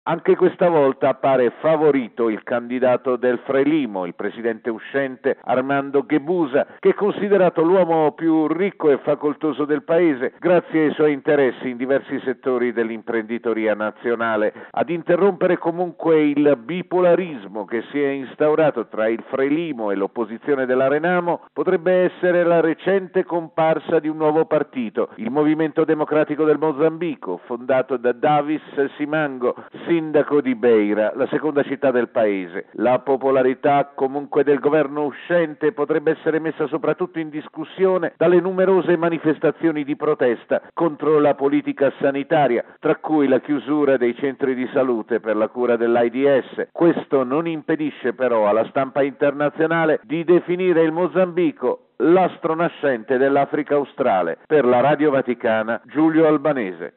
Anche questa volta appare favorito il candidato del Frelimo, il presidente uscente Armando Guebuza, che è considerato l'uomo più ricco e facoltoso del paese grazie ai suoi interessi in diversi settori dell'imprenditoria nazionale. Ad interrompere comunque il bipolarismo che si è instaurato tra il Frelimo e l'opposizione della Renamo potrebbe essere la recente comparsa di un nuovo partito, il Movimento Democratico del Mozambico, fondato da Davis Simango, sindaco di Beira, la seconda città del paese. La popolarità comunque del governo uscente potrebbe essere messa soprattutto in discussione dalle numerose manifestazioni di protesta contro la politica sanitaria, tra cui la chiusura dei centri di salute per la cura dell'AIDS. Questo non impedisce però alla stampa internazionale di definire il Mozambico l'astro nascente dell'Africa australe. Per la Radio Vaticana, Giulio Albanese.